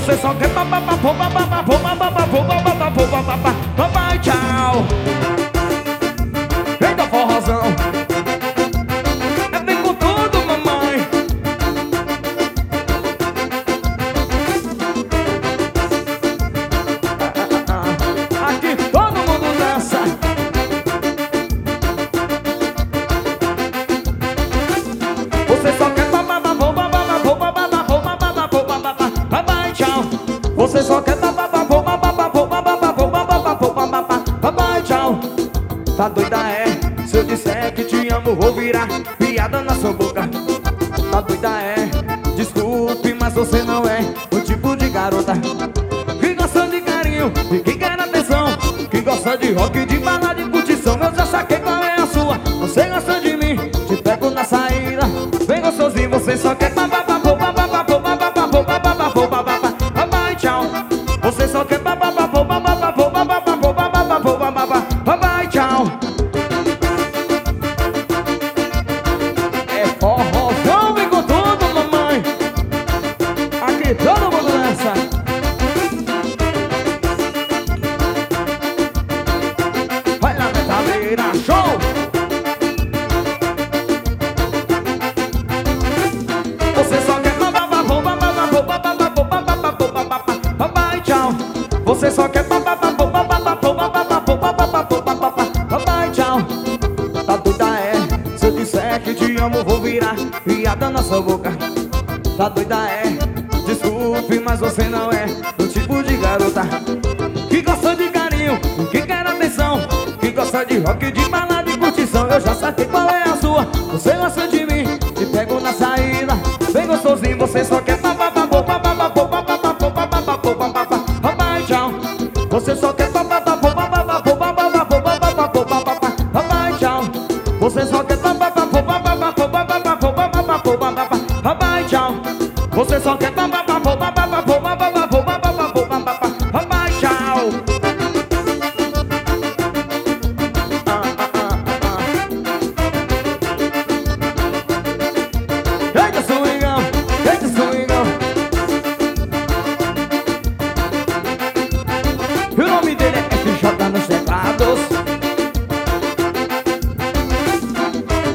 Você só quer papai, tchau. Eita forrozão. É bem com tudo, mamãe. Aqui todo mundo dança. Você só quer papai, tchau. Você só quer papai, tchau. Tá doida é? Se eu disser que te amo, vou virar piada na sua boca. Tá doida é? Desculpe, mas você não é o tipo de garota que gosta de carinho e que quer atenção, que gosta de rock, de balada, de curtição. Eu já saquei qual é a sua. Você gosta de mim, te pego na saída, bem gostosinho. Você só quer papai, tchau. Você só quer papai, tchau. É forrozão, vem com tudo, mamãe. Aqui todo mundo dança. Vai lá, metaleira, show. Você só quer papai, tchau. Você só quer papai, tchau. Tá doida é? Se eu disser que te amo, vou virar piada na sua boca. Tá doida é? Desculpe, mas você não é o tipo de garota que gosta de carinho, que quer atenção, que gosta de rock, de balada e curtição. Eu já saquei qual é a sua. Você gosta de mim, te pego na saída, bem gostosinho. Você só quer papai, tchau. Você só quer papai, tchau. Você só quer papai, tchau. Você só quer papai,